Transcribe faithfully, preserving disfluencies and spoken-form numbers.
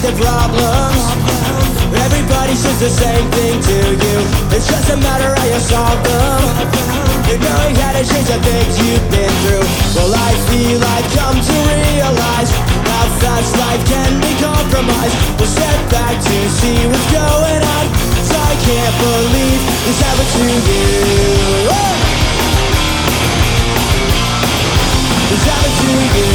the problems. Everybody says the same thing to you. It's just a matter how you solve them. You know you gotta change the things you've been through. Well, I feel I've come to realize how fast life can be compromised. We'll step back to see what's going on. So I can't believe this happened to you. This happened to you.